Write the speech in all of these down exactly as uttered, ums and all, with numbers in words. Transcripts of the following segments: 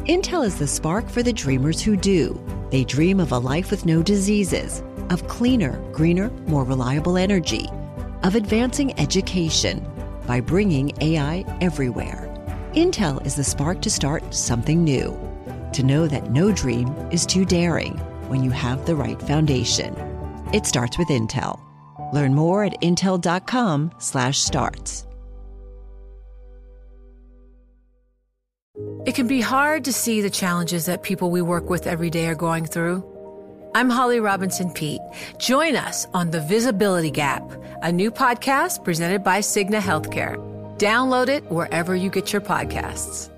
Intel is the spark for the dreamers who do. They dream of a life with no diseases, of cleaner, greener, more reliable energy, of advancing education by bringing A I everywhere. Intel is the spark to start something new, to know that no dream is too daring when you have the right foundation. It starts with Intel. Learn more at intel.com slash starts. It can be hard to see the challenges that people we work with every day are going through. I'm Holly Robinson Peete. Join us on The Visibility Gap, a new podcast presented by Cigna Healthcare. Download it wherever you get your podcasts.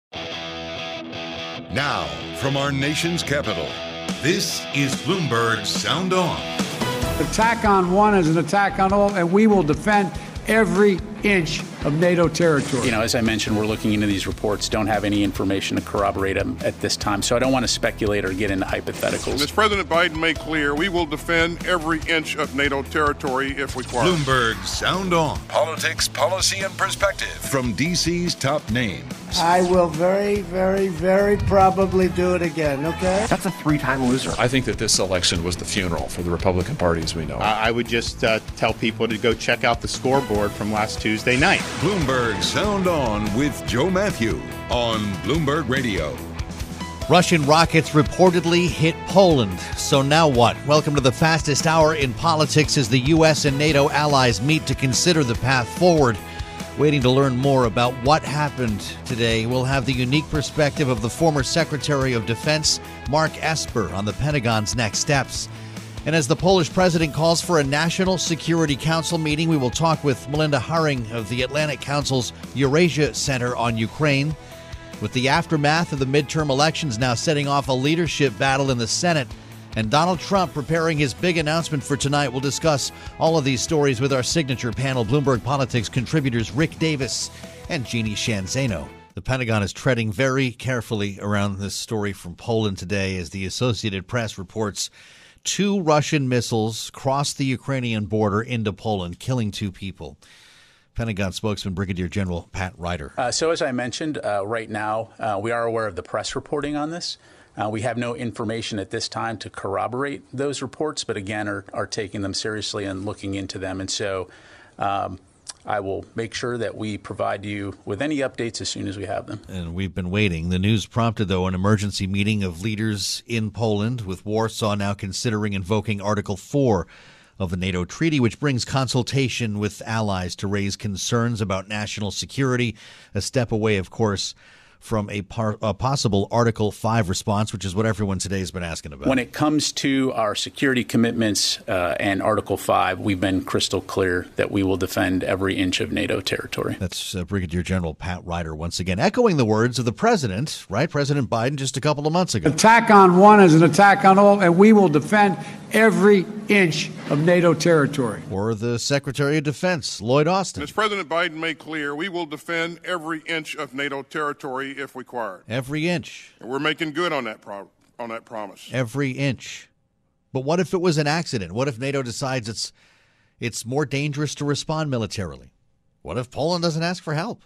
Now, from our nation's capital, this is Bloomberg Sound On. Attack on one is an attack on all, and we will defend every inch of NATO territory. You know, as I mentioned, we're looking into these reports, don't have any information to corroborate them at this time, so I don't want to speculate or get into hypotheticals. As President Biden made clear, we will defend every inch of NATO territory if required. Bloomberg Sound On. Politics, policy, and perspective from D C's top names. I will very, very, very probably do it again, okay? That's a three-time loser. I think that this election was the funeral for the Republican Party as we know it. I would just uh, tell people to go check out the scoreboard from last Tuesday night. Bloomberg Sound On with Joe Matthew on Bloomberg Radio. Russian rockets reportedly hit Poland. So now what? Welcome to the fastest hour in politics as the U S and NATO allies meet to consider the path forward. Waiting to learn more about what happened today, we'll have the unique perspective of the former Secretary of Defense, Mark Esper, on the Pentagon's next steps. And as the Polish president calls for a National Security Council meeting, we will talk with Melinda Haring of the Atlantic Council's Eurasia Center on Ukraine. With the aftermath of the midterm elections now setting off a leadership battle in the Senate, and Donald Trump preparing his big announcement for tonight, we'll discuss all of these stories with our signature panel, Bloomberg Politics contributors Rick Davis and Jeannie Shanzano. The Pentagon is treading very carefully around this story from Poland today as the Associated Press reports two Russian missiles crossed the Ukrainian border into Poland, killing two people. Pentagon spokesman Brigadier General Pat Ryder. Uh, so as I mentioned, uh, right now, uh, we are aware of the press reporting on this. Uh, we have no information at this time to corroborate those reports, but again, are, are taking them seriously and looking into them. And so um, I will make sure that we provide you with any updates as soon as we have them. And we've been waiting. The news prompted, though, an emergency meeting of leaders in Poland, with Warsaw now considering invoking Article four of the NATO treaty, which brings consultation with allies to raise concerns about national security, a step away, of course, from a, par- a possible Article five response, which is what everyone today has been asking about. When it comes to our security commitments uh, and Article five, we've been crystal clear that we will defend every inch of NATO territory. That's uh, Brigadier General Pat Ryder once again, echoing the words of the president, right? President Biden just a couple of months ago. Attack on one is an attack on all, and we will defend every inch of NATO territory. Or the Secretary of Defense, Lloyd Austin. As President Biden made clear, we will defend every inch of NATO territory if required. Every inch. And we're making good on that pro- on that promise. Every inch. But what if it was an accident? What if NATO decides it's it's more dangerous to respond militarily? What if Poland doesn't ask for help?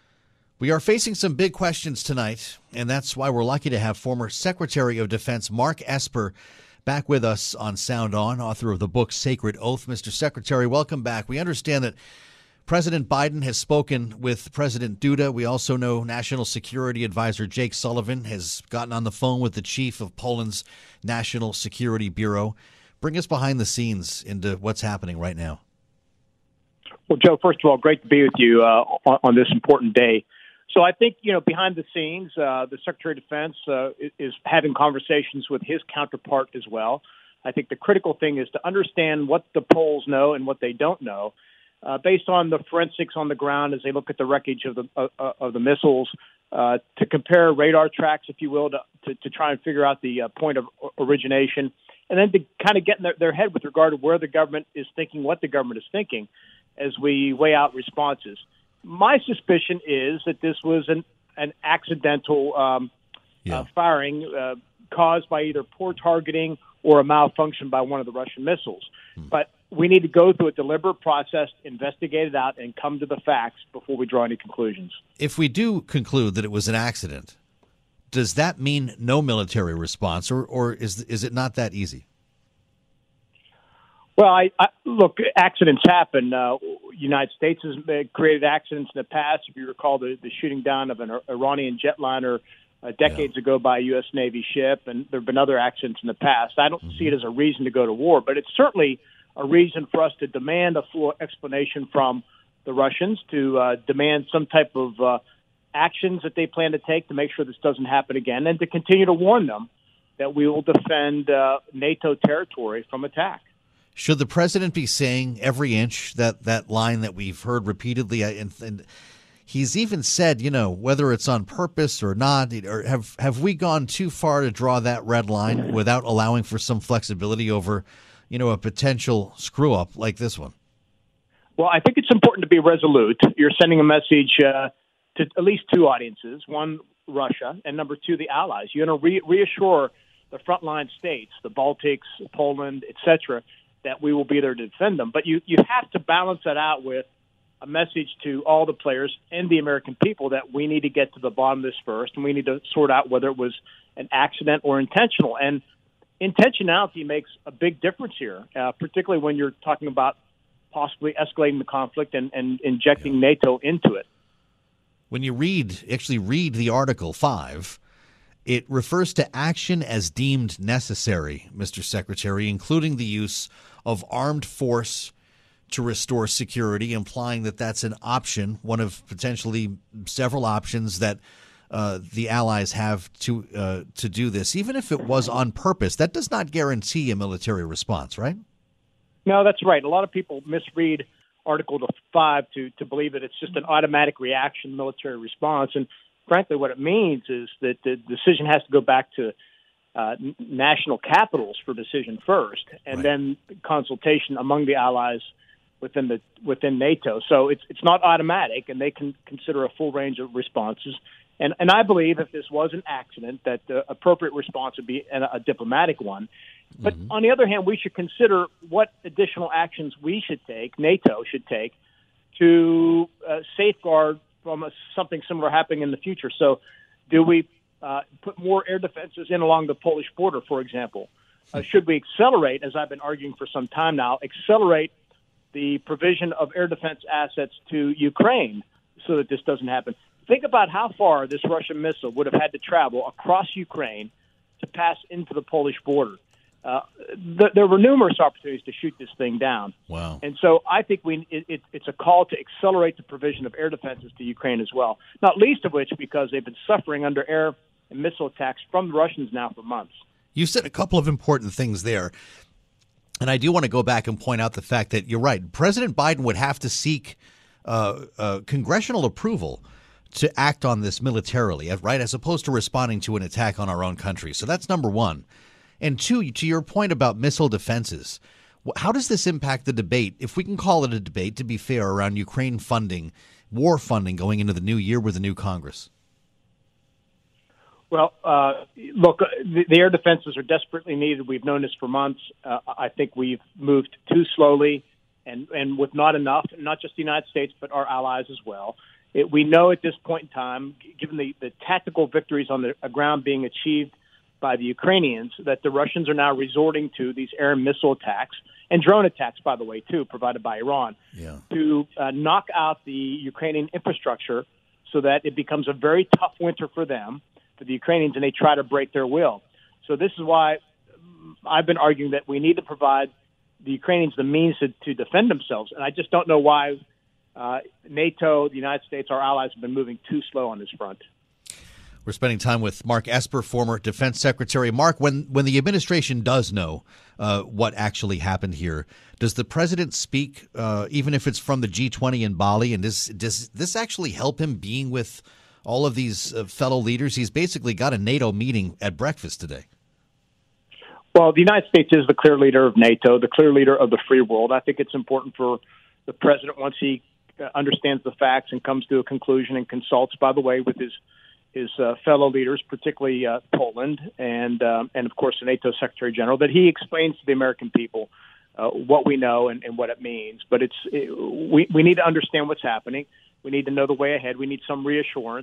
We are facing some big questions tonight, and that's why we're lucky to have former Secretary of Defense Mark Esper back with us on Sound On, author of the book Sacred Oath. Mister Secretary, welcome back. We understand that President Biden has spoken with President Duda. We also know National Security Advisor Jake Sullivan has gotten on the phone with the chief of Poland's National Security Bureau. Bring us behind the scenes into what's happening right now. Well, Joe, first of all, great to be with you uh, on, on this important day. So I think, you know, behind the scenes, uh, the Secretary of Defense uh, is having conversations with his counterpart as well. I think the critical thing is to understand what the Poles know and what they don't know, uh, based on the forensics on the ground as they look at the wreckage of the uh, of the missiles, uh, to compare radar tracks, if you will, to, to, to try and figure out the uh, point of origination, and then to kind of get in their, their head with regard to where the government is thinking, what the government is thinking, as we weigh out responses. My suspicion is that this was an, an accidental um, yeah. uh, firing uh, caused by either poor targeting or a malfunction by one of the Russian missiles. Hmm. But we need to go through a deliberate process, investigate it out, and come to the facts before we draw any conclusions. If we do conclude that it was an accident, does that mean no military response, or, or is is it not that easy? Well, I, I look, accidents happen. Uh, United States has created accidents in the past. If you recall the, the shooting down of an Iranian jetliner uh, decades yeah. ago by a U S Navy ship, and there have been other accidents in the past. I don't mm-hmm. see it as a reason to go to war, but it's certainly a reason for us to demand a full explanation from the Russians, to uh, demand some type of uh, actions that they plan to take to make sure this doesn't happen again, and to continue to warn them that we will defend uh, NATO territory from attack. Should the president be saying every inch, that, that line that we've heard repeatedly? And, and he's even said, you know, whether it's on purpose or not, or have have we gone too far to draw that red line without allowing for some flexibility over, you know, a potential screw up like this one? Well, I think it's important to be resolute. You're sending a message uh, to at least two audiences: one, Russia, and number two, the allies. You want to re- reassure the frontline states, the Baltics, Poland, et cetera, that we will be there to defend them. But you, you have to balance that out with a message to all the players and the American people that we need to get to the bottom of this first, and we need to sort out whether it was an accident or intentional. And intentionality makes a big difference here, uh, particularly when you're talking about possibly escalating the conflict and, and injecting yeah. NATO into it. When you read, actually read the Article five, it refers to action as deemed necessary, Mister Secretary, including the use of armed force to restore security, implying that that's an option, one of potentially several options that uh, the allies have to uh, to do this. Even if it was on purpose, that does not guarantee a military response, right? No, that's right. A lot of people misread Article five to, to believe that it's just an automatic reaction, military response. And frankly, what it means is that the decision has to go back to uh, national capitals for decision first, and right. then consultation among the allies within the within NATO. So it's it's not automatic, and they can consider a full range of responses. And and I believe if this was an accident, that the appropriate response would be a, a diplomatic one. But mm-hmm. on the other hand, we should consider what additional actions we should take, NATO should take, to uh, safeguard from a, something similar happening in the future. So do we uh, put more air defenses in along the Polish border, for example? Uh, should we accelerate, as I've been arguing for some time now, accelerate the provision of air defense assets to Ukraine so that this doesn't happen? Think about how far this Russian missile would have had to travel across Ukraine to pass into the Polish border. Uh, th- there were numerous opportunities to shoot this thing down. Wow. And so I think we it, it, it's a call to accelerate the provision of air defenses to Ukraine as well, not least of which because they've been suffering under air and missile attacks from the Russians now for months. You said a couple of important things there, and I do want to go back and point out the fact that you're right. President Biden would have to seek uh, uh, congressional approval to act on this militarily, right, as opposed to responding to an attack on our own country. So that's number one. And two, to your point about missile defenses, how does this impact the debate, if we can call it a debate, to be fair, around Ukraine funding, war funding going into the new year with the new Congress? Well, uh, look, the, the air defenses are desperately needed. We've known this for months. Uh, I think we've moved too slowly and, and with not enough, not just the United States, but our allies as well. It, we know at this point in time, given the, the tactical victories on the ground being achieved by the Ukrainians, that the Russians are now resorting to these air and missile attacks and drone attacks, by the way, too, provided by Iran, yeah. to uh, knock out the Ukrainian infrastructure so that it becomes a very tough winter for them, for the Ukrainians, and they try to break their will. So this is why I've been arguing that we need to provide the Ukrainians the means to, to defend themselves. And I just don't know why uh, NATO, the United States, our allies have been moving too slow on this front. We're spending time with Mark Esper, former defense secretary. Mark, when, when the administration does know uh, what actually happened here, does the president speak, uh, even if it's from the G twenty in Bali? And does, does this actually help him being with all of these uh, fellow leaders? He's basically got a NATO meeting at breakfast today. Well, the United States is the clear leader of NATO, the clear leader of the free world. I think it's important for the president, once he uh, understands the facts and comes to a conclusion and consults, by the way, with his his uh, fellow leaders, particularly uh, Poland and, um, and of course, the NATO Secretary General, that he explains to the American people uh, what we know and, and what it means. But it's it, we, we need to understand what's happening. We need to know the way ahead. We need some reassurance.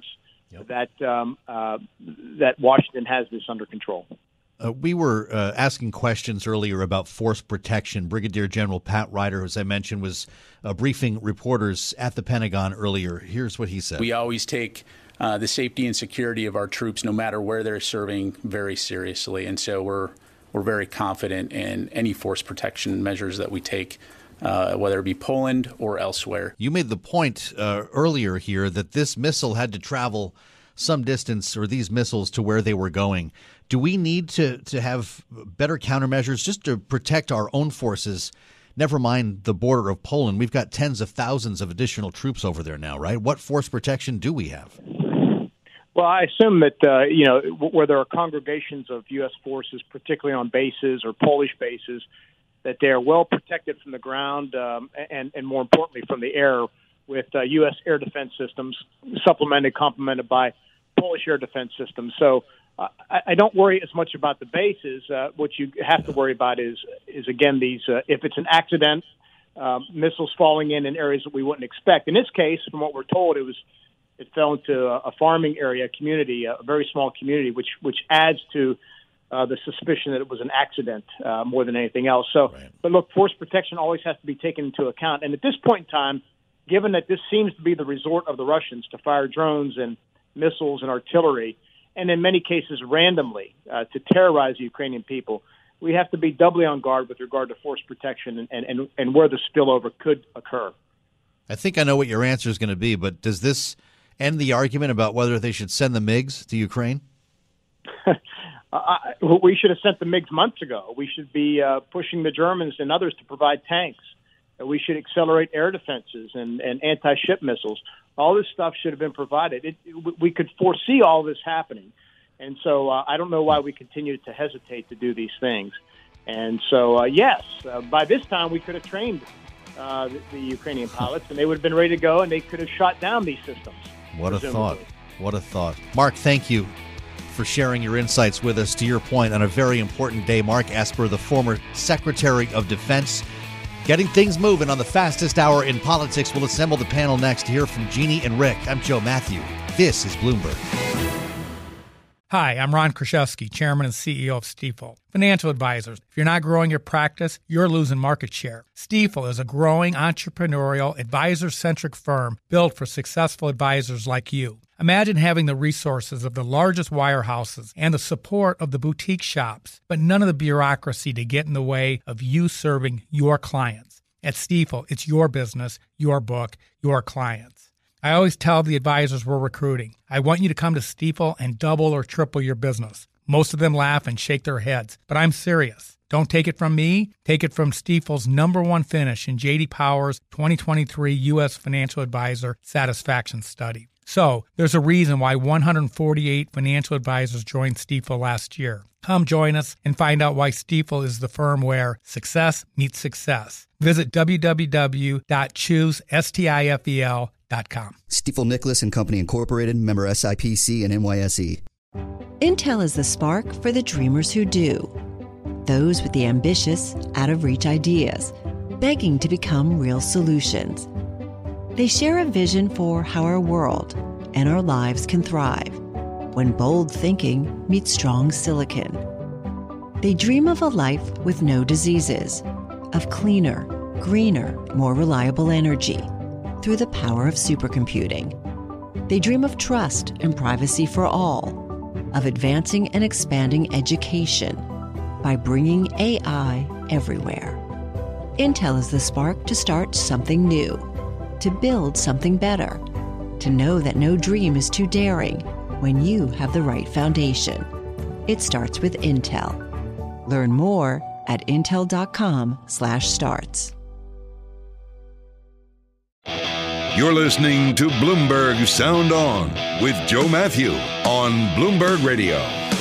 yep. that um, uh, that Washington has this under control. Uh, we were uh, asking questions earlier about force protection. Brigadier General Pat Ryder, as I mentioned, was uh, briefing reporters at the Pentagon earlier. Here's what he said. We always take uh, the safety and security of our troops, no matter where they're serving, very seriously. And so we're we're very confident in any force protection measures that we take, uh, whether it be Poland or elsewhere. You made the point uh, earlier here that this missile had to travel some distance, or these missiles, to where they were going. Do we need to, to have better countermeasures just to protect our own forces, never mind the border of Poland? We've got tens of thousands of additional troops over there now, right? What force protection do we have? Well, I assume that, uh, you know, where there are congregations of U S forces, particularly on bases or Polish bases, that they are well protected from the ground um, and, and, more importantly, from the air with uh, U S air defense systems, supplemented, complemented by Polish air defense systems. So uh, I, I don't worry as much about the bases. Uh, what you have to worry about is, is again, these uh, if it's an accident, um, missiles falling in in areas that we wouldn't expect. In this case, from what we're told, it was it fell into a, a farming area, community, a very small community, which which adds to uh, the suspicion that it was an accident uh, more than anything else. So, right. But look, force protection always has to be taken into account. And at this point in time, given that this seems to be the resort of the Russians to fire drones and missiles and artillery, and in many cases randomly uh, to terrorize the Ukrainian people, we have to be doubly on guard with regard to force protection and, and, and, and where the spillover could occur. I think I know what your answer is going to be, but does this end the argument about whether they should send the MiGs to Ukraine? uh, we should have sent the MiGs months ago. We should be uh, pushing the Germans and others to provide tanks. We should accelerate air defenses and, and anti-ship missiles. All this stuff should have been provided. It, it, we could foresee all this happening. And so uh, I don't know why we continue to hesitate to do these things. And so, uh, yes, uh, by this time we could have trained uh, the, the Ukrainian pilots, and they would have been ready to go, and they could have shot down these systems. What a thought. What a thought. Mark, thank you for sharing your insights with us. To your point, on a very important day, Mark Esper, the former Secretary of Defense, getting things moving on the fastest hour in politics. We'll assemble the panel next to hear from Jeannie and Rick. I'm Joe Matthew. This is Bloomberg. Hi, I'm Ron Kraszewski, Chairman and C E O of Stifel. Financial advisors, if you're not growing your practice, you're losing market share. Stifel is a growing entrepreneurial, advisor-centric firm built for successful advisors like you. Imagine having the resources of the largest wirehouses and the support of the boutique shops, but none of the bureaucracy to get in the way of you serving your clients. At Stifel, it's your business, your book, your clients. I always tell the advisors we're recruiting, I want you to come to Stifel and double or triple your business. Most of them laugh and shake their heads, but I'm serious. Don't take it from me. Take it from Stifel's number one finish in J D Power's twenty twenty-three U S Financial Advisor Satisfaction Study. So, there's a reason why one hundred forty-eight financial advisors joined Stifel last year. Come join us and find out why Stifel is the firm where success meets success. Visit w w w dot choose stifel dot com. Stifel Nicholas and Company Incorporated, member S I P C and N Y S E. Intel is the spark for the dreamers who do. Those with the ambitious, out-of-reach ideas, begging to become real solutions. They share a vision for how our world and our lives can thrive when bold thinking meets strong silicon. They dream of a life with no diseases, of cleaner, greener, more reliable energy through the power of supercomputing. They dream of trust and privacy for all, of advancing and expanding education by bringing A I everywhere. Intel is the spark to start something new, to build something better, to know that no dream is too daring when you have the right foundation. It starts with Intel. Learn more at intel dot com slash starts. You're listening to Bloomberg Sound On with Joe Matthew on Bloomberg Radio.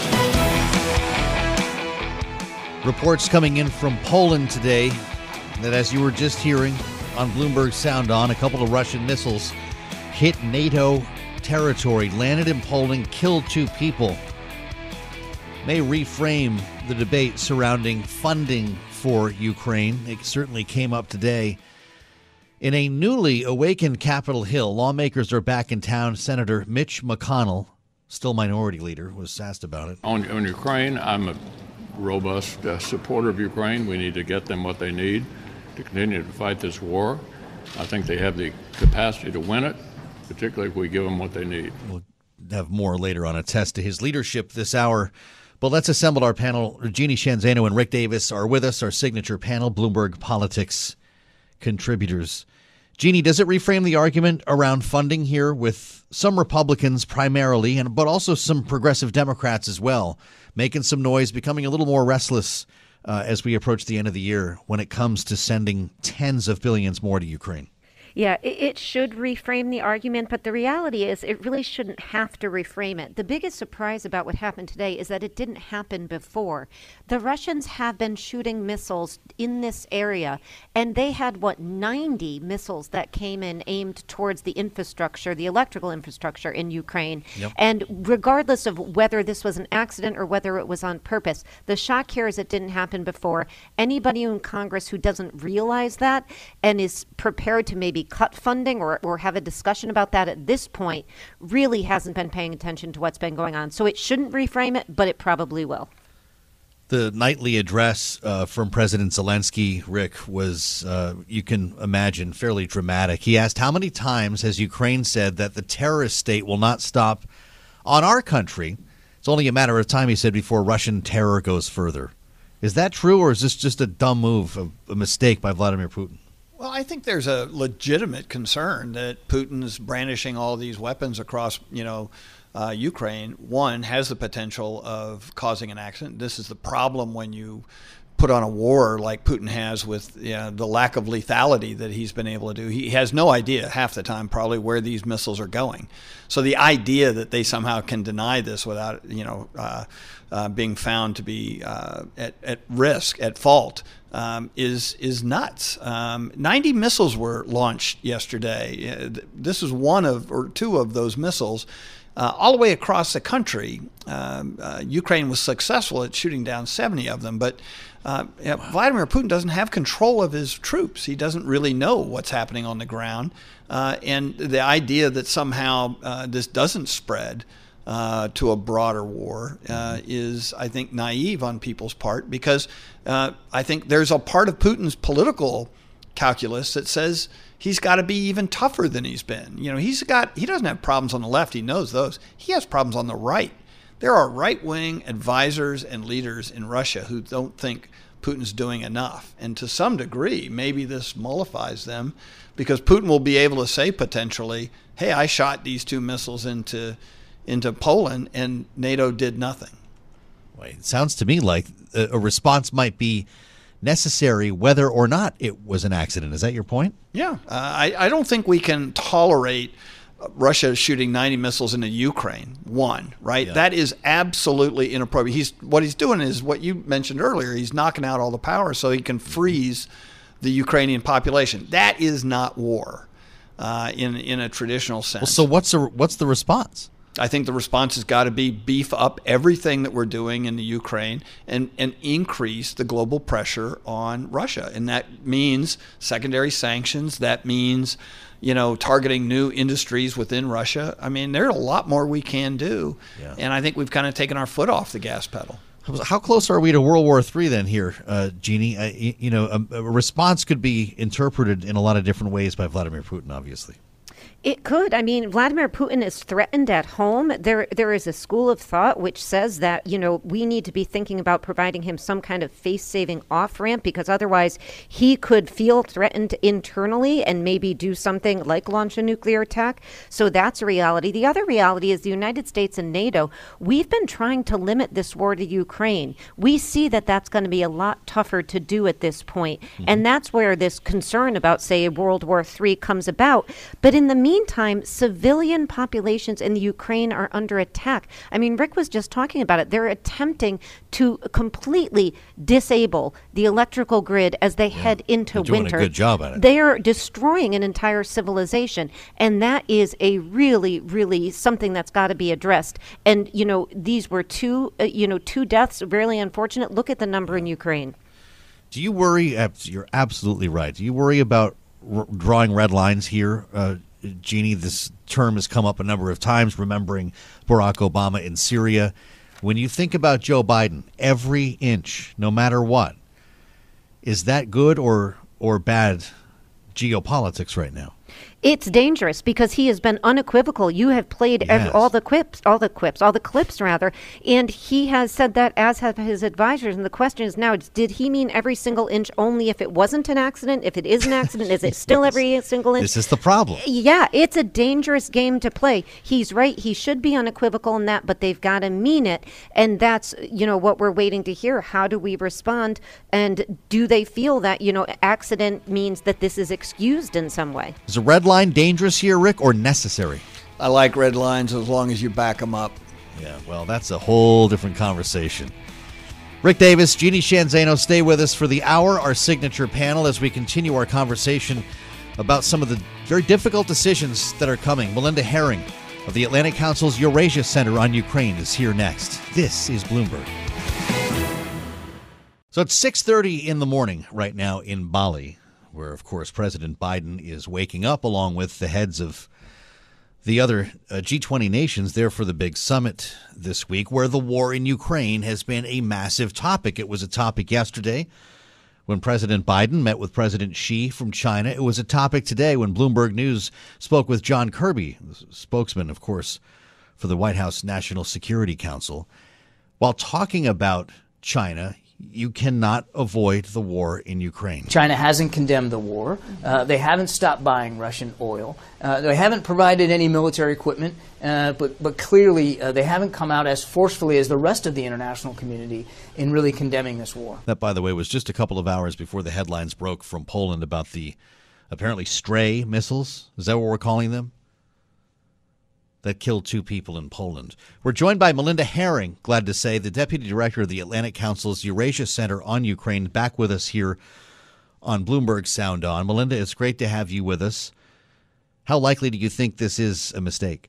Reports coming in from Poland today that, as you were just hearing on Bloomberg Sound On, a couple of Russian missiles hit NATO territory, landed in Poland, killed two people. May reframe the debate surrounding funding for Ukraine. It certainly came up today In a newly awakened Capitol Hill, lawmakers are back in town. Senator Mitch McConnell, still minority leader, was asked about it. On, on Ukraine, I'm a robust uh, supporter of Ukraine. We need to get them what they need to continue to fight this war. I think they have the capacity to win it, particularly if we give them what they need. We'll have more later on a test to his leadership this hour. But let's assemble our panel. Jeannie Sheehan Zaino and Rick Davis are with us, our signature panel, Bloomberg Politics contributors. Jeannie, does it reframe the argument around funding here with some Republicans primarily, and but also some progressive Democrats as well, making some noise, becoming a little more restless uh, as we approach the end of the year when it comes to sending tens of billions more to Ukraine? Yeah, it, it should reframe the argument, but the reality is it really shouldn't have to reframe it. The biggest surprise about what happened today is that it didn't happen before. The Russians have been shooting missiles in this area, and they had, what, ninety missiles that came in aimed towards the infrastructure, the electrical infrastructure in Ukraine. Yep. And regardless of whether this was an accident or whether it was on purpose, the shock here is it didn't happen before. Anybody in Congress who doesn't realize that and is prepared to maybe cut funding or, or have a discussion about that at this point really hasn't been paying attention to what's been going on. So it shouldn't reframe it, but it probably will. The nightly address uh, from President Zelensky, Rick, was, uh, you can imagine, fairly dramatic. He asked, how many times has Ukraine said that the terrorist state will not stop on our country? It's only a matter of time, he said, before Russian terror goes further. Is that true, or is this just a dumb move, a, a mistake by Vladimir Putin? Well, I think there's a legitimate concern that Putin's brandishing all these weapons across, you know, uh, Ukraine, one, has the potential of causing an accident. This is the problem when you put on a war like Putin has with you know, the lack of lethality that he's been able to do. He has no idea half the time probably where these missiles are going. So the idea that they somehow can deny this without, you know, uh, uh, being found to be uh, at, at risk, at fault, um, is is nuts. Um, ninety missiles were launched yesterday. This is one of or two of those missiles. Uh, all the way across the country, um, uh, Ukraine was successful at shooting down seventy of them. But uh, you know, wow. Vladimir Putin doesn't have control of his troops. He doesn't really know what's happening on the ground. Uh, and the idea that somehow uh, this doesn't spread uh, to a broader war uh, is, I think, naive on people's part, because uh, I think there's a part of Putin's political calculus that says he's got to be even tougher than he's been. You know, he's got, he doesn't have problems on the left. He knows those. He has problems on the right. There are right-wing advisors and leaders in Russia who don't think Putin's doing enough. And to some degree, maybe this mollifies them, because Putin will be able to say potentially, hey, I shot these two missiles into into Poland and NATO did nothing. Well, it sounds to me like a response might be necessary whether or not it was an accident. Is that your point? Yeah. Uh, I, I don't think we can tolerate Russia shooting ninety missiles into Ukraine, one, right? Yeah. That is absolutely inappropriate. He's what he's doing is what you mentioned earlier. He's knocking out all the power so he can freeze the Ukrainian population. That is not war uh, in in a traditional sense. Well, so what's the, what's the response? I think the response has got to be beef up everything that we're doing in the Ukraine and, and increase the global pressure on Russia. And that means secondary sanctions. That means, you know, targeting new industries within Russia. I mean, there's a lot more we can do. Yeah. And I think we've kind of taken our foot off the gas pedal. How close are we to World War Three then here, uh, Jeannie? Uh, you know, a, a response could be interpreted in a lot of different ways by Vladimir Putin, obviously. It could. I mean, Vladimir Putin is threatened at home. There, there is a school of thought which says that, you know, we need to be thinking about providing him some kind of face-saving off-ramp, because otherwise he could feel threatened internally and maybe do something like launch a nuclear attack. So that's a reality. The other reality is the United States and NATO, we've been trying to limit this war to Ukraine. We see that that's going to be a lot tougher to do at this point. Mm-hmm. And that's where this concern about, say, World War Three comes about. But in the meantime, Meantime, civilian populations in the Ukraine are under attack. I mean, Rick was just talking about it. They're attempting to completely disable the electrical grid as they yeah. head into They're doing winter. A good job at it. They are destroying an entire civilization, and that is a really, really something that's got to be addressed. And you know, these were two, uh, you know, two deaths, really unfortunate. Look at the number in Ukraine. Do you worry? You're absolutely right. Do you worry about r- drawing red lines here. Uh, Jeannie, this term has come up a number of times, remembering Barack Obama in Syria. When you think about Joe Biden, every inch, no matter what, is that good or or bad geopolitics right now? It's dangerous because he has been unequivocal. You have played Yes. ev- all the quips, all the quips, all the clips rather, and he has said that, as have his advisors. And the question is now: did he mean every single inch only if it wasn't an accident? If it is an accident, is it still Yes. every single inch? This is the problem. Yeah, it's a dangerous game to play. He's right. He should be unequivocal in that, but they've got to mean it, and that's you know what we're waiting to hear. How do we respond? And do they feel that you know accident means that this is excused in some way? Is a red line dangerous here, Rick, or necessary? I like red lines as long as you back them up. Yeah, well, that's a whole different conversation. Rick Davis, Jeannie Shanzano, stay with us for the hour, our signature panel, as we continue our conversation about some of the very difficult decisions that are coming. Melinda Herring of the Atlantic Council's Eurasia Center on Ukraine is here next. This is Bloomberg. So it's six thirty in the morning right now in Bali, where, of course, President Biden is waking up along with the heads of the other uh, G twenty nations there for the big summit this week, where the war in Ukraine has been a massive topic. It was a topic yesterday when President Biden met with President Xi from China. It was a topic today when Bloomberg News spoke with John Kirby, spokesman, of course, for the White House National Security Council. While talking about China, you cannot avoid the war in Ukraine. China hasn't condemned the war. Uh, they haven't stopped buying Russian oil. Uh, they haven't provided any military equipment, uh, but, but clearly uh, they haven't come out as forcefully as the rest of the international community in really condemning this war. That, by the way, was just a couple of hours before the headlines broke from Poland about the apparently stray missiles. Is that what we're calling them? That killed two people in Poland. We're joined by Melinda Herring, glad to say, the Deputy Director of the Atlantic Council's Eurasia Center on Ukraine, back with us here on Bloomberg Sound On. Melinda, it's great to have you with us. How likely do you think this is a mistake?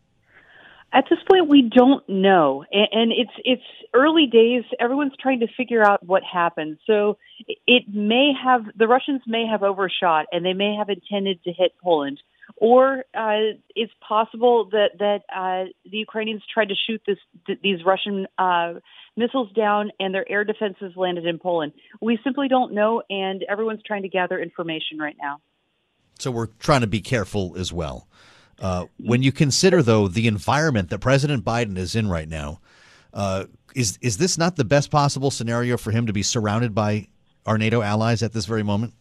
At this point, we don't know, and it's it's early days. Everyone's trying to figure out what happened. So it may have the Russians may have overshot, and they may have intended to hit Poland. Or uh, it's possible that that uh, the Ukrainians tried to shoot this th- these Russian uh, missiles down, and their air defenses landed in Poland. We simply don't know, and everyone's trying to gather information right now. So we're trying to be careful as well. Uh, when you consider, though, the environment that President Biden is in right now, uh, is is this not the best possible scenario for him to be surrounded by our NATO allies at this very moment?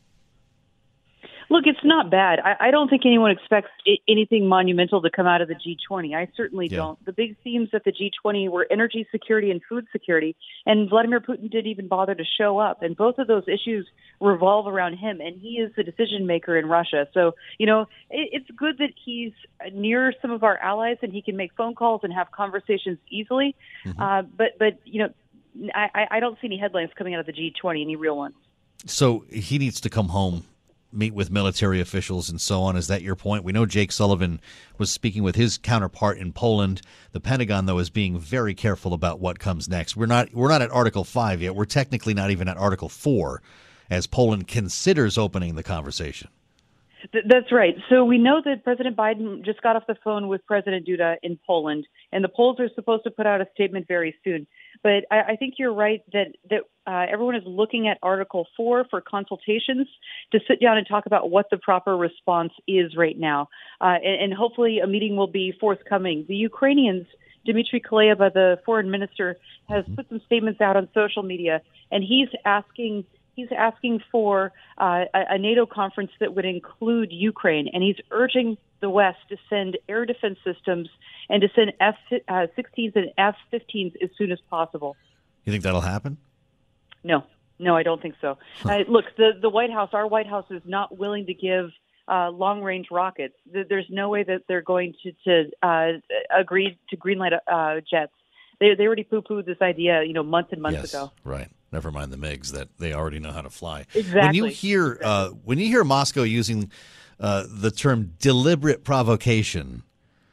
Look, it's not bad. I, I don't think anyone expects I- anything monumental to come out of the G twenty. I certainly Yeah. don't. The big themes at the G twenty were energy security and food security, and Vladimir Putin didn't even bother to show up. And both of those issues revolve around him, and he is the decision maker in Russia. So, you know, it, it's good that he's near some of our allies and he can make phone calls and have conversations easily. Mm-hmm. Uh, but, but you know, I, I don't see any headlines coming out of the G twenty, any real ones. So he needs to come home, meet with military officials and so on. Is that your point? We know Jake Sullivan was speaking with his counterpart in Poland. The Pentagon, though, is being very careful about what comes next. We're not we're not at Article five yet. We're technically not even at Article four as Poland considers opening the conversation. Th- That's right. So we know that President Biden just got off the phone with President Duda in Poland, and the Poles are supposed to put out a statement very soon. But I, I think you're right that that uh, everyone is looking at Article four for consultations to sit down and talk about what the proper response is right now. Uh, and, and hopefully a meeting will be forthcoming. The Ukrainians, Dmitry Kuleba, the foreign minister, has put some statements out on social media, and he's asking He's asking for uh, a, a NATO conference that would include Ukraine, and he's urging the West to send air defense systems and to send F sixteens and F fifteens as soon as possible. You think that'll happen? No, no, I don't think so. Uh, look, the, the White House, our White House is not willing to give uh, long-range rockets. There's no way that they're going to, to uh, agree to greenlight uh, jets. They, they already poo-pooed this idea, you know, months and months yes, ago. Right. Never mind the MiGs that they already know how to fly. Exactly. When you hear uh, when you hear Moscow using uh, the term deliberate provocation,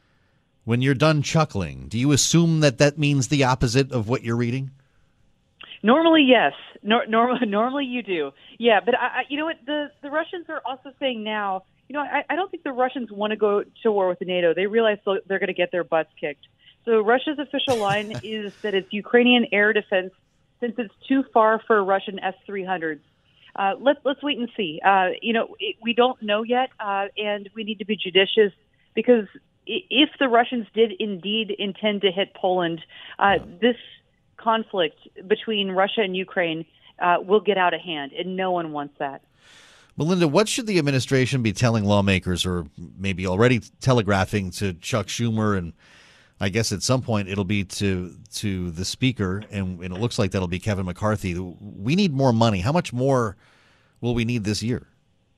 when you're done chuckling, do you assume that that means the opposite of what you're reading? Normally, yes. Nor- normally, normally you do. Yeah, but I, I, you know what? The the Russians are also saying now. You know, I, I don't think the Russians want to go to war with NATO. They realize they're going to get their butts kicked. So Russia's official line is that it's Ukrainian air defense since it's too far for Russian S three hundreds. Uh, let's let's wait and see. Uh, you know, it, we don't know yet, uh, and we need to be judicious because if the Russians did indeed intend to hit Poland, uh, this conflict between Russia and Ukraine uh, will get out of hand, and no one wants that. Melinda, what should the administration be telling lawmakers, or maybe already telegraphing to Chuck Schumer, and I guess at some point it'll be to to the Speaker, and, and it looks like that'll be Kevin McCarthy. We need more money. How much more will we need this year?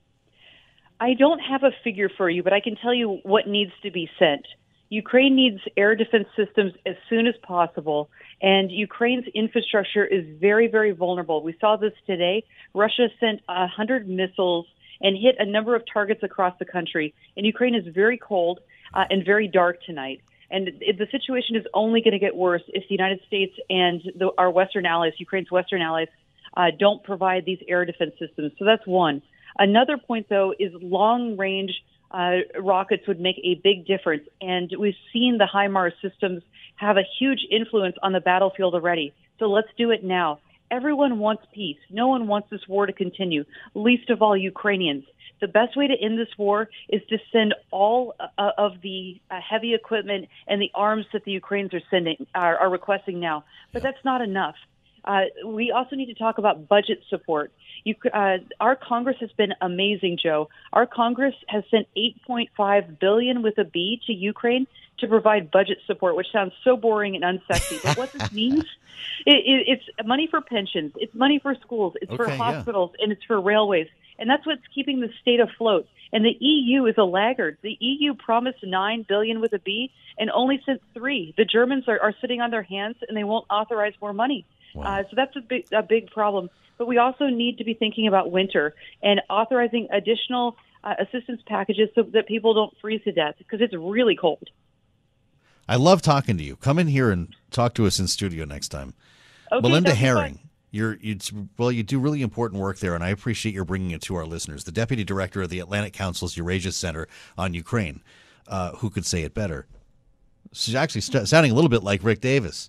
I don't have a figure for you, but I can tell you what needs to be sent. Ukraine needs air defense systems as soon as possible, and Ukraine's infrastructure is very, very vulnerable. We saw this today. Russia sent one hundred missiles and hit a number of targets across the country, and Ukraine is very cold uh, and very dark tonight. And it, the situation is only going to get worse if the United States and the, our Western allies, Ukraine's Western allies, uh, don't provide these air defense systems. So that's one. Another point, though, is long-range uh, rockets would make a big difference. And we've seen the HIMARS systems have a huge influence on the battlefield already. So let's do it now. Everyone wants peace. No one wants this war to continue, least of all Ukrainians. The best way to end this war is to send all uh, of the uh, heavy equipment and the arms that the Ukrainians are sending are, are requesting now. But that's not enough. Uh, we also need to talk about budget support. You, uh, our Congress has been amazing, Joe. Our Congress has sent eight point five billion dollars with a B to Ukraine to provide budget support, which sounds so boring and unsexy. But what this means, it, it, it's money for pensions, it's money for schools, it's okay, for hospitals, yeah. and it's for railways. And that's what's keeping the state afloat. And the E U is a laggard. The E U promised nine billion dollars with a B and only sent three. The Germans are, are sitting on their hands, and they won't authorize more money. Wow. Uh, so that's a big, a big problem. But we also need to be thinking about winter and authorizing additional uh, assistance packages so that people don't freeze to death, because it's really cold. I love talking to you. Come in here and talk to us in studio next time. Okay, Melinda Herring, you're you well, you do really important work there, and I appreciate your bringing it to our listeners. The Deputy Director of the Atlantic Council's Eurasia Center on Ukraine. Uh, who could say it better? She's actually st- sounding a little bit like Rick Davis.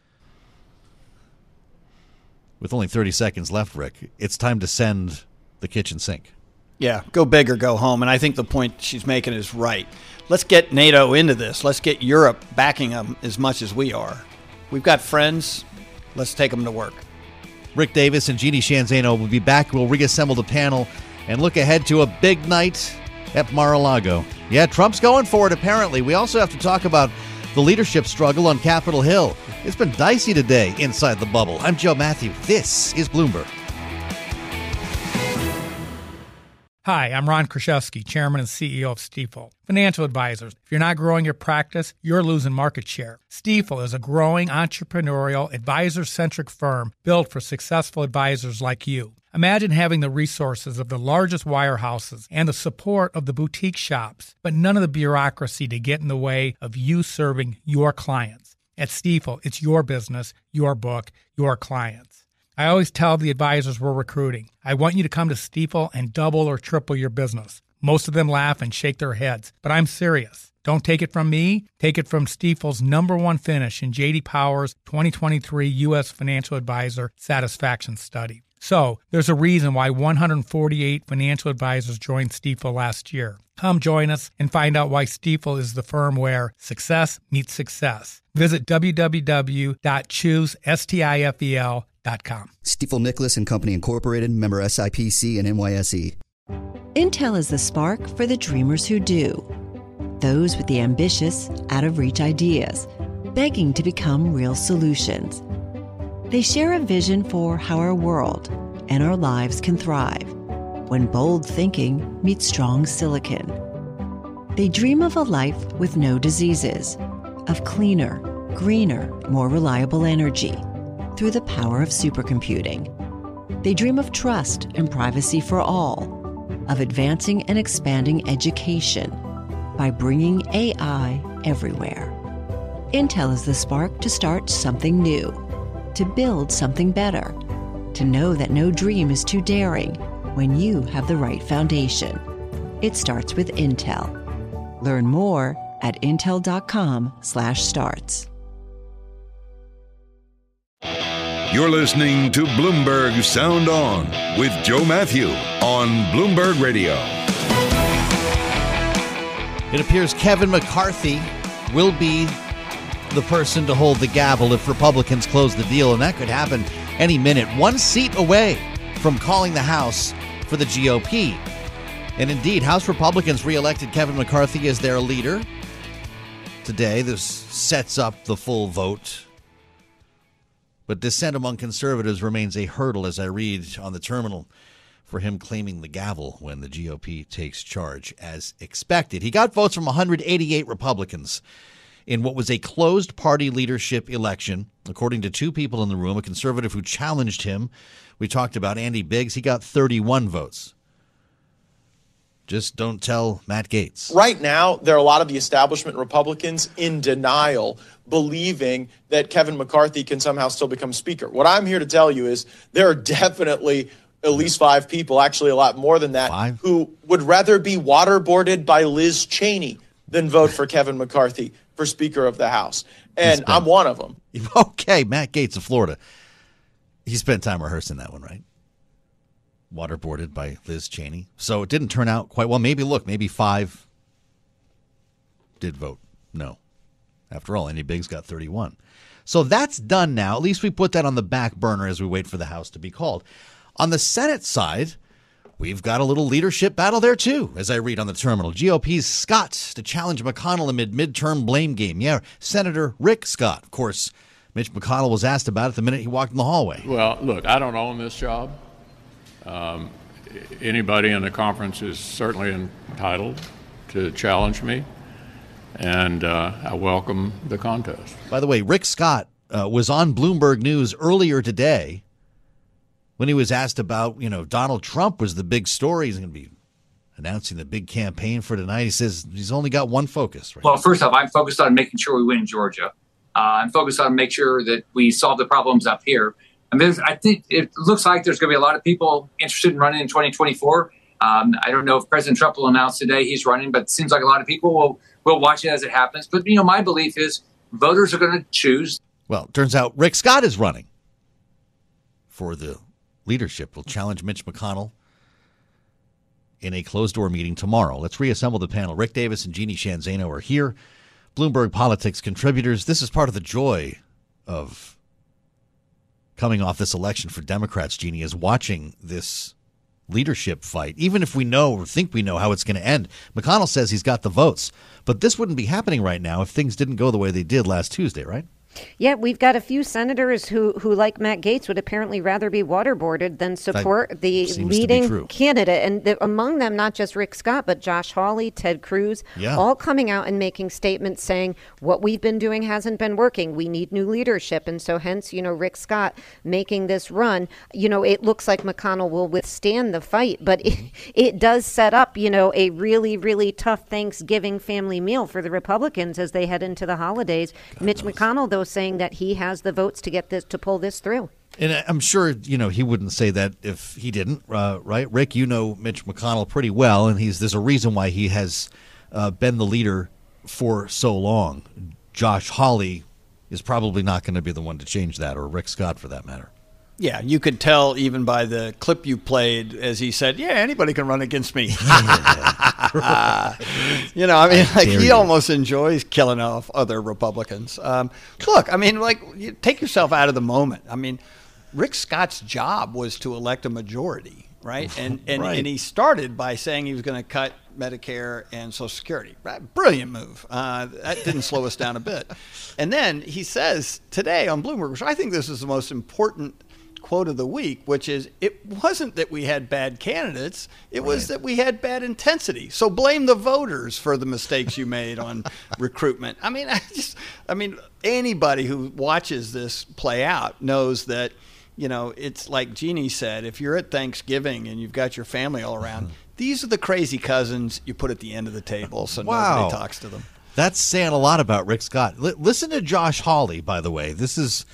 With only thirty seconds left, Rick, it's time to send the kitchen sink. Yeah, go big or go home. And I think the point she's making is right. Let's get NATO into this. Let's get Europe backing them as much as we are. We've got friends. Let's take them to work. Rick Davis and Jeannie Shanzano will be back. We'll reassemble the panel and look ahead to a big night at Mar-a-Lago. Yeah, Trump's going for it, apparently. We also have to talk about the leadership struggle on Capitol Hill. It's been dicey today inside the bubble. I'm Joe Matthew. This is Bloomberg. Hi, I'm Ron Kraszewski, Chairman and C E O of Stifel. Financial advisors, if you're not growing your practice, you're losing market share. Stifel is a growing entrepreneurial, advisor-centric firm built for successful advisors like you. Imagine having the resources of the largest wirehouses and the support of the boutique shops, but none of the bureaucracy to get in the way of you serving your clients. At Stifel, it's your business, your book, your clients. I always tell the advisors we're recruiting, I want you to come to Stifel and double or triple your business. Most of them laugh and shake their heads, but I'm serious. Don't take it from me. Take it from Stifel's number one finish in J D Power's twenty twenty-three U S Financial Advisor Satisfaction Study. So, there's a reason why one hundred forty-eight financial advisors joined Stifel last year. Come join us and find out why Stifel is the firm where success meets success. Visit w w w dot choose stifel dot com. Stifel Nicholas and Company Incorporated, member S I P C and N Y S E. Intel is the spark for the dreamers who do. Those with the ambitious, out-of-reach ideas, begging to become real solutions. They share a vision for how our world and our lives can thrive when bold thinking meets strong silicon. They dream of a life with no diseases, of cleaner, greener, more reliable energy through the power of supercomputing. They dream of trust and privacy for all, of advancing and expanding education by bringing A I everywhere. Intel is the spark to start something new. to build something better, to know that no dream is too daring when you have the right foundation. It starts with Intel. Learn more at intel.com slash starts. You're listening to Bloomberg Sound On with Joe Matthew on Bloomberg Radio. It appears Kevin McCarthy will be the person to hold the gavel if Republicans close the deal, and that could happen any minute. One seat away from calling the House for the G O P. And indeed, House Republicans reelected Kevin McCarthy as their leader today. This sets up the full vote. But dissent among conservatives remains a hurdle, as I read on the terminal, for him claiming the gavel when the G O P takes charge as expected. He got votes from one hundred eighty-eight Republicans in what was a closed party leadership election. According to two people in the room, a conservative who challenged him, we talked about Andy Biggs, he got thirty-one votes. Just don't tell Matt Gaetz. Right now, there are a lot of the establishment Republicans in denial, believing that Kevin McCarthy can somehow still become Speaker. What I'm here to tell you is there are definitely at least five people, actually a lot more than that, five? who would rather be waterboarded by Liz Cheney than vote for Kevin McCarthy for Speaker of the House. And spent, I'm one of them. Okay, Matt Gaetz of Florida. He spent time rehearsing that one, right? Waterboarded by Liz Cheney. So it didn't turn out quite well. Maybe, look, maybe five did vote no. After all, Andy Biggs got thirty-one. So that's done now. At least we put that on the back burner as we wait for the House to be called. On the Senate side, we've got a little leadership battle there, too, as I read on the terminal. G O P's Scott to challenge McConnell amid midterm blame game. Yeah, Senator Rick Scott. Of course, Mitch McConnell was asked about it the minute he walked in the hallway. Well, look, I don't own this job. Um, anybody in the conference is certainly entitled to challenge me, and uh, I welcome the contest. By the way, Rick Scott uh, was on Bloomberg News earlier today when he was asked about, you know, Donald Trump was the big story. He's going to be announcing the big campaign for tonight. He says he's only got one focus. Right well, now. First off, I'm focused on making sure we win in Georgia. Uh, I'm focused on making sure that we solve the problems up here. I mean, I think it looks like there's going to be a lot of people interested in running in twenty twenty-four. Um, I don't know if President Trump will announce today he's running, but it seems like a lot of people will, will watch it as it happens. But, you know, my belief is voters are going to choose. Well, it turns out Rick Scott is running for the leadership. Will challenge Mitch McConnell in a closed-door meeting tomorrow. Let's reassemble the panel. Rick Davis and Jeannie Shanzano are here. Bloomberg Politics contributors. This is part of the joy of coming off this election for Democrats, Jeannie, is watching this leadership fight. Even if we know or think we know how it's going to end, McConnell says he's got the votes. But this wouldn't be happening right now if things didn't go the way they did last Tuesday, right? Yeah, we've got a few senators who, who, like Matt Gaetz, would apparently rather be waterboarded than support that the leading candidate. And the, among them, not just Rick Scott, but Josh Hawley, Ted Cruz, yeah. all coming out and making statements saying what we've been doing hasn't been working. We need new leadership. And so hence, you know, Rick Scott making this run. You know, it looks like McConnell will withstand the fight, but it, it does set up, you know, a really, really tough Thanksgiving family meal for the Republicans as they head into the holidays. God Mitch knows. McConnell, though, saying that he has the votes to get this to pull this through. And I'm sure, you know, he wouldn't say that if he didn't, uh, right? Rick, you know Mitch McConnell pretty well, and he's there's a reason why he has uh, been the leader for so long. Josh Hawley is probably not going to be the one to change that, or Rick Scott for that matter. Yeah, you could tell even by the clip you played as he said, yeah, anybody can run against me. uh, you know, I mean, like he you. almost enjoys killing off other Republicans. Um, look, I mean, like you take yourself out of the moment. I mean, Rick Scott's job was to elect a majority, right? And and, right. and he started by saying he was going to cut Medicare and Social Security. Right? Brilliant move. Uh, that didn't slow us down a bit. And then he says today on Bloomberg, which I think this is the most important quote of the week, which is, it wasn't that we had bad candidates, it right. was that we had bad intensity. So blame the voters for the mistakes you made on recruitment. I mean, I just, I mean, anybody who watches this play out knows that, you know, it's like Jeannie said, if you're at Thanksgiving and you've got your family all around, these are the crazy cousins you put at the end of the table so wow. nobody talks to them. That's saying a lot about Rick Scott. L- listen to Josh Hawley, by the way. This is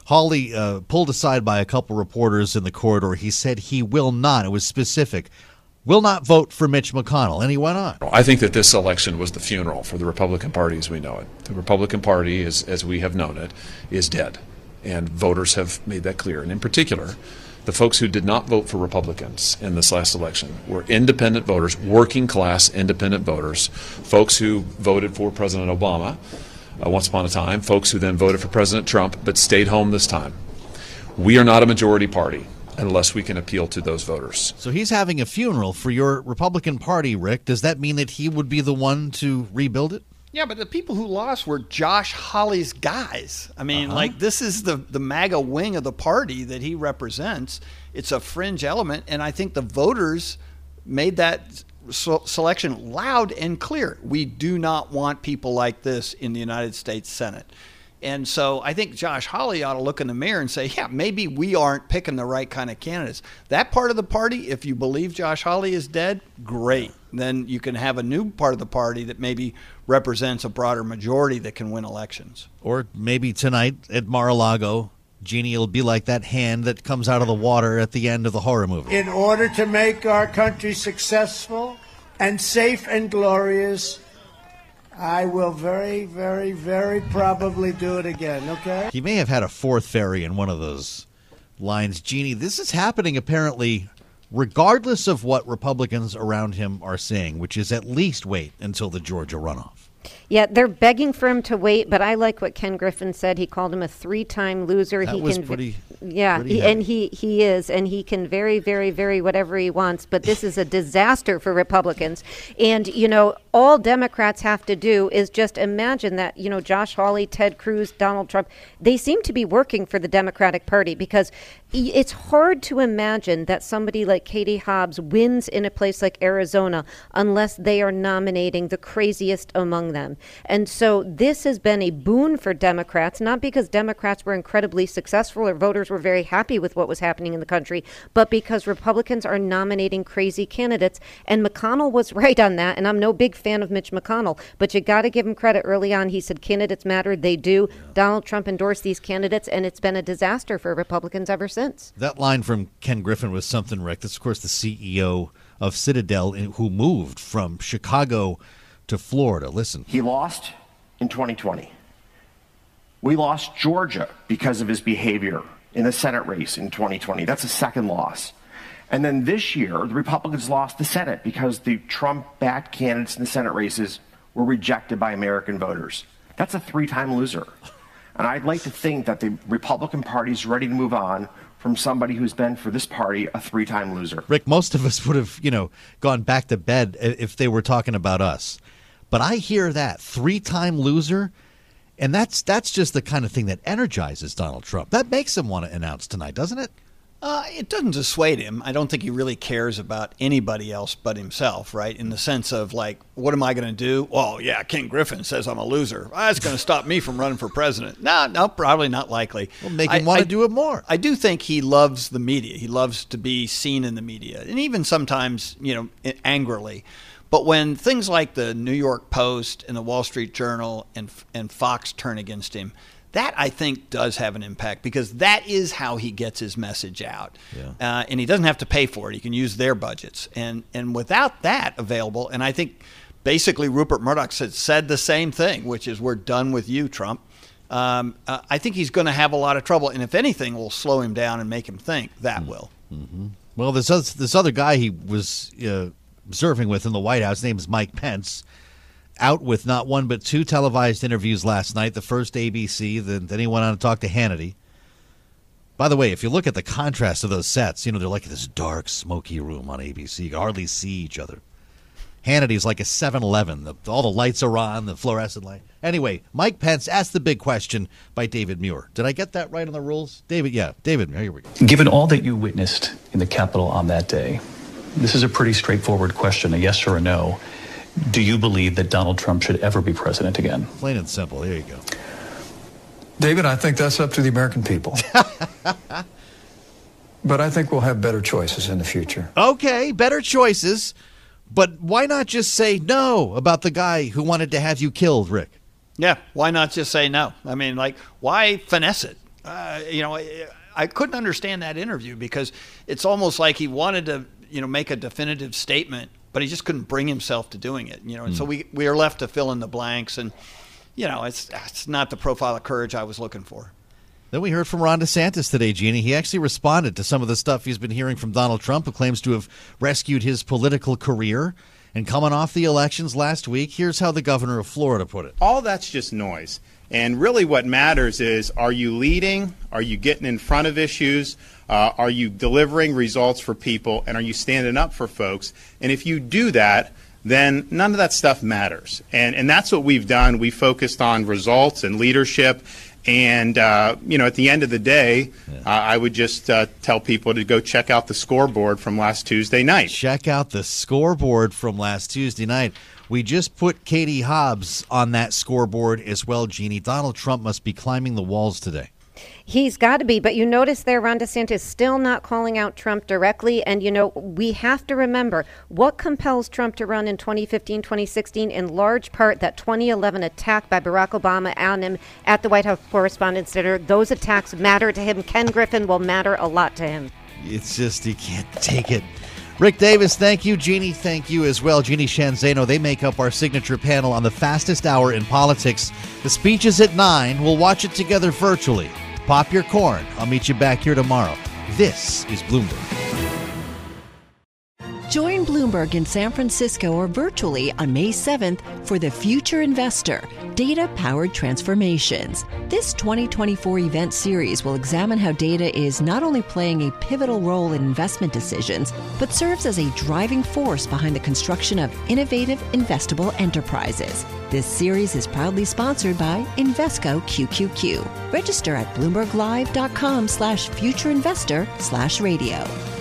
Hawley uh, pulled aside by a couple reporters in the corridor. He said he will not, it was specific, will not vote for Mitch McConnell. And he went on. I think that this election was the funeral for the Republican Party as we know it. The Republican Party, is, as we have known it, is dead. And voters have made that clear. And in particular, the folks who did not vote for Republicans in this last election were independent voters, working class independent voters, folks who voted for President Obama uh, once upon a time, folks who then voted for President Trump but stayed home this time. We are not a majority party unless we can appeal to those voters. So he's having a funeral for your Republican Party, Rick. Does that mean that he would be the one to rebuild it? Yeah, but the people who lost were Josh Hawley's guys. I mean, Uh-huh. like, this is the, the MAGA wing of the party that he represents. It's a fringe element, and I think the voters made that so- selection loud and clear. We do not want people like this in the United States Senate. And so I think Josh Hawley ought to look in the mirror and say, yeah, maybe we aren't picking the right kind of candidates. That part of the party, if you believe Josh Hawley is dead, great. Then you can have a new part of the party that maybe represents a broader majority that can win elections. Or maybe tonight at Mar-a-Lago, Jeannie will be like that hand that comes out of the water at the end of the horror movie. In order to make our country successful and safe and glorious, I will very, very, very probably do it again, okay? He may have had a fourth fairy in one of those lines. Jeannie, this is happening apparently regardless of what Republicans around him are saying, which is at least wait until the Georgia runoff. Yeah, they're begging for him to wait, but I like what Ken Griffin said. He called him a three-time loser. That he was can, pretty, yeah, pretty he, heavy. and he, he is, and he can very, very, very whatever he wants. But this is a disaster for Republicans. And, you know, all Democrats have to do is just imagine that, you know, Josh Hawley, Ted Cruz, Donald Trump, they seem to be working for the Democratic Party, because it's hard to imagine that somebody like Katie Hobbs wins in a place like Arizona unless they are nominating the craziest among them. And so this has been a boon for Democrats, not because Democrats were incredibly successful or voters were very happy with what was happening in the country, but because Republicans are nominating crazy candidates. And McConnell was right on that. And I'm no big fan of Mitch McConnell, but you got to give him credit early on. He said candidates matter. They do. Yeah. Donald Trump endorsed these candidates, and it's been a disaster for Republicans ever since. That line from Ken Griffin was something, Rick. That's, of course, the C E O of Citadel, who moved from Chicago to Florida. Listen. He lost in twenty twenty. We lost Georgia because of his behavior in the Senate race in twenty twenty. That's a second loss. And then this year, the Republicans lost the Senate because the Trump-backed candidates in the Senate races were rejected by American voters. That's a three-time loser. And I'd like to think that the Republican Party is ready to move on from somebody who's been, for this party, a three-time loser. Rick, most of us would have, you know, gone back to bed if they were talking about us. But I hear that, three-time loser, and that's that's just the kind of thing that energizes Donald Trump. That makes him want to announce tonight, doesn't it? Uh, it doesn't dissuade him. I don't think he really cares about anybody else but himself, right? In the sense of, like, what am I going to do? Well, yeah, Ken Griffin says I'm a loser. That's going to stop me from running for president. No, no, probably not likely. Well, make him want to do it more. I do think he loves the media. He loves to be seen in the media, and even sometimes, you know, angrily. But when things like the New York Post and the Wall Street Journal and and Fox turn against him, that, I think, does have an impact, because that is how he gets his message out. Yeah. Uh, and he doesn't have to pay for it. He can use their budgets. And and without that available, and I think basically Rupert Murdoch said, said the same thing, which is, we're done with you, Trump. Um, uh, I think he's going to have a lot of trouble. And if anything will slow him down and make him think, that mm-hmm. will. Mm-hmm. Well, this other, this other guy he was uh, observing with in the White House, his name is Mike Pence, out with not one but two televised interviews last night. The first A B C, then, then he went on to talk to Hannity. By the way, if you look at the contrast of those sets, you know, they're like this dark, smoky room on A B C. You can hardly see each other. Hannity's like a seven eleven. The, all the lights are on, the fluorescent light. Anyway, Mike Pence asked the big question by David Muir. Did I get that right on the rules? David, yeah, David, here we go. Given all that you witnessed in the Capitol on that day, this is a pretty straightforward question, a yes or a no. Do you believe that Donald Trump should ever be president again? Plain and simple. There you go. David, I think that's up to the American people. But I think we'll have better choices in the future. Okay, better choices. But why not just say no about the guy who wanted to have you killed, Rick? Yeah, why not just say no? I mean, like, why finesse it? Uh, you know, I, I couldn't understand that interview because it's almost like he wanted to, you know, make a definitive statement, but he just couldn't bring himself to doing it. You know, and mm. so we we are left to fill in the blanks, and you know, it's it's not the profile of courage I was looking for. Then we heard from Ron DeSantis today, Jeannie. He actually responded to some of the stuff he's been hearing from Donald Trump, who claims to have rescued his political career. And coming off the elections last week, here's how the governor of Florida put it. All that's just noise. And really what matters is, are you leading? Are you getting in front of issues? Uh, are you delivering results for people? And are you standing up for folks? And if you do that, then none of that stuff matters. And, and that's what we've done. We focused on results and leadership. And, uh, you know, at the end of the day, yeah. uh, I would just uh, tell people to go check out the scoreboard from last Tuesday night. Check out the scoreboard from last Tuesday night. We just put Katie Hobbs on that scoreboard as well, Jeannie. Donald Trump must be climbing the walls today. He's got to be, but you notice there Ron DeSantis still not calling out Trump directly. And, you know, we have to remember what compels Trump to run in twenty fifteen, twenty sixteen, in large part that twenty eleven attack by Barack Obama on him at the White House Correspondents' Dinner. Those attacks matter to him. Ken Griffin will matter a lot to him. It's just he can't take it. Rick Davis, thank you. Jeannie, thank you as well. Jeannie Shanzano, they make up our signature panel on the fastest hour in politics. The speech is at nine. We'll watch it together virtually. Pop your corn. I'll meet you back here tomorrow. This is Bloomberg. Join Bloomberg in San Francisco or virtually on May seventh for The Future Investor, Data-Powered Transformations. This twenty twenty-four event series will examine how data is not only playing a pivotal role in investment decisions, but serves as a driving force behind the construction of innovative, investable enterprises. This series is proudly sponsored by Invesco Q Q Q. Register at bloomberglive.com slash futureinvestor slash radio.